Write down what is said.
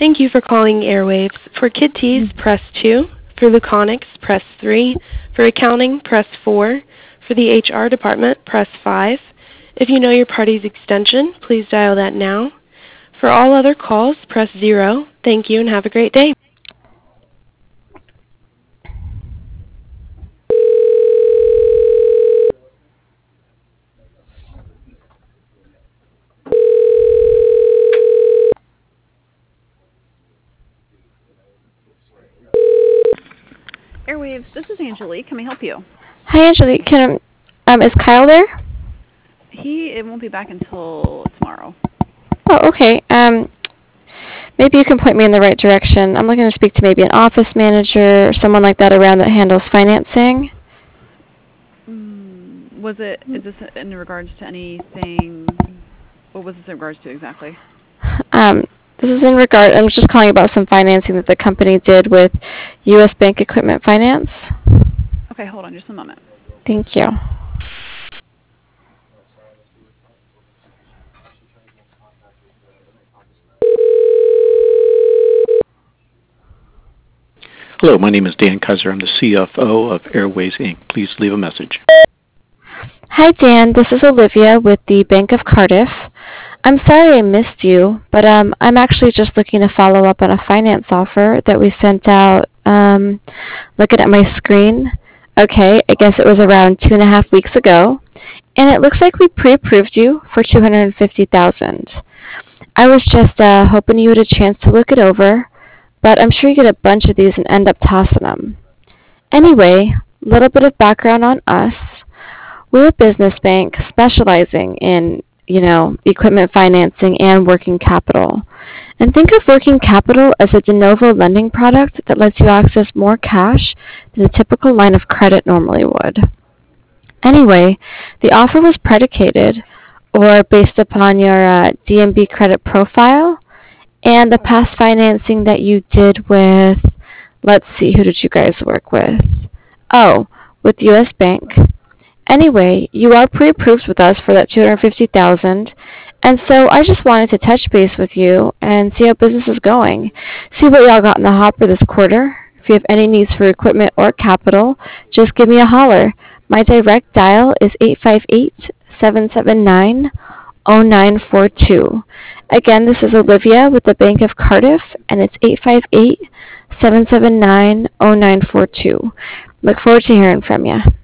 Thank you for calling Airwaves. For Kid Tees, press 2. For Luconics, press 3. For accounting, press 4. For the HR department, press 5. If you know your party's extension, please dial that now. For all other calls, press 0. Thank you and have a great day. Airwaves, this is Angelique. Can we help you? Hi, Angelique. Is Kyle there? It won't be back until tomorrow. Oh, okay. Maybe you can point me in the right direction. I'm looking to speak to maybe an office manager or someone like that around that handles financing. Is this in regards to anything? What was this in regards to exactly? This is I'm just calling about some financing that the company did with U.S. Bank Equipment Finance. Okay, hold on just a moment. Thank you. Hello, my name is Dan Kaiser. I'm the CFO of Airways, Inc. Please leave a message. Hi, Dan. This is Olivia with the Bank of Cardiff. I'm sorry I missed you, but I'm actually just looking to follow up on a finance offer that we sent out. Looking at my screen. Okay, I guess it was around 2.5 weeks ago, and it looks like we pre-approved you for $250,000. I was just hoping you had a chance to look it over, but I'm sure you get a bunch of these and end up tossing them. Anyway, a little bit of background on us. We're a business bank specializing in, equipment financing and working capital. And think of working capital as a de novo lending product that lets you access more cash than a typical line of credit normally would. Anyway, the offer was predicated or based upon your D&B credit profile and the past financing that you did with, let's see, who did you guys work with? Oh, with U.S. Bank. Anyway, you are pre-approved with us for that $250,000, and so I just wanted to touch base with you and see how business is going. See what y'all got in the hopper this quarter. If you have any needs for equipment or capital, just give me a holler. My direct dial is 858-779-0942. Again, this is Olivia with the Bank of Cardiff, and it's 858-779-0942. Look forward to hearing from you.